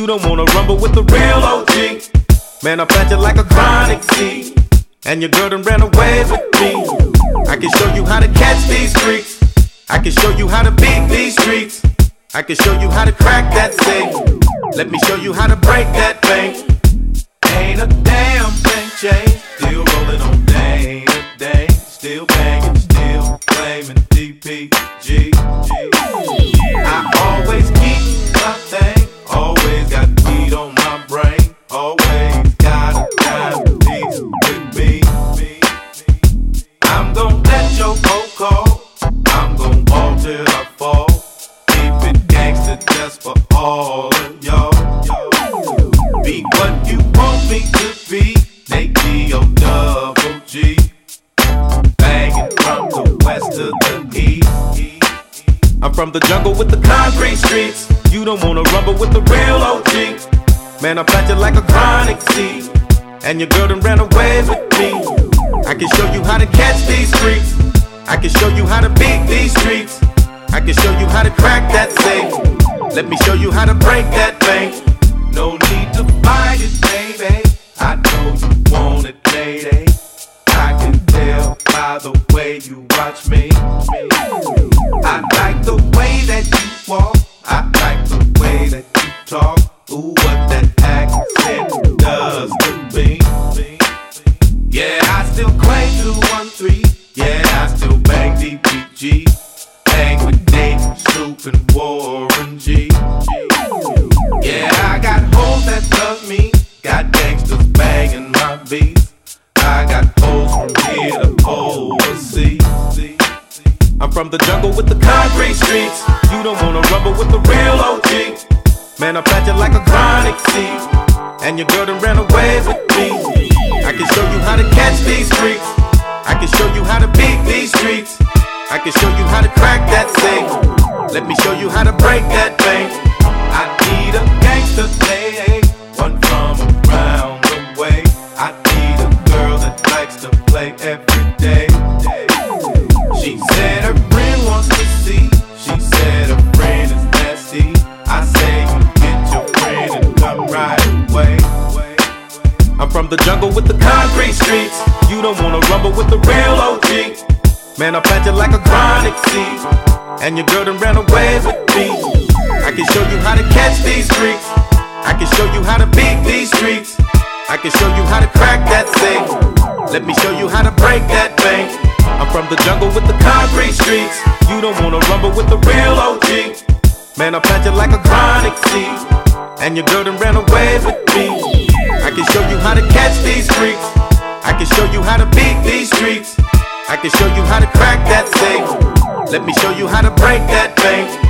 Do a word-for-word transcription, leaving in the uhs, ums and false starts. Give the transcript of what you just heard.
don't wanna rumble with the real O G. Man, I plant you like a chronic seed, and your girl done ran away with me. I can show you how to catch these freaks. I can show you how to beat these streets. I can show you how to crack that safe. Let me show you how to break that bank. Ain't a damn thing changed. Still rolling on day to day. Still banging, still claiming D P G. I always keep my thing. Always got weed on my brain. Always got a time piece with me. I'm gon' let your phone call. I'm gon' ball till I fall. Keep it gangsta just for all of y'all. Be what you want me to be. Nate D O double G. Banging from the west to the east. I'm from the jungle with the concrete streets. You don't wanna rumble with the real O G. Man, I plant you like a chronic seed, and your girl done ran away with me. I can show you how to catch these freaks. I can show you how to beat these streets. I can show you how to crack that safe. Let me show you how to break that bank. No need to fight it, baby. I know you want it, lady. I can tell by the way you watch me. I like the way that you walk. I like the way that you talk. Ooh, what that accent does to me. Yeah, I still claim two one three. Yeah, I still bang D P G. Bang with Nate, Snoop, and Warren G. Yeah, I got hoes that love me. Got gangsters banging my beats. I got hoes from here to overseas. I'm from the jungle with the concrete streets. You don't wanna rumble with the real O G. Man, I plant you like a chronic seed, and your girl done ran away with me. I can show you how to catch these freaks. I can show you how to beat these streets. I can show you how to crack that safe. Let me show you how to break that bank. I need a gangster lady, one from around the way. I need a girl that likes to play every day. She said her friend wants to see. She said her friend is nasty. I say you get your friend and come right away. I'm from the jungle with the concrete streets. You don't wanna rumble with the real O G. Man, I plant you like a chronic seed, and your girl done ran away with me. I can show you how to catch these freaks. I can show you how to beat these streets. I can show you how to crack that safe. Let me show you how to break that bank. I'm from the jungle with the concrete streets. You don't wanna rumble with the real O G. Man, I plant you like a chronic seed, and your girl done ran away with me. I can show you how to catch these freaks. I can show you how to beat these streets. I can show you how to crack that safe. Let me show you how to break that bank.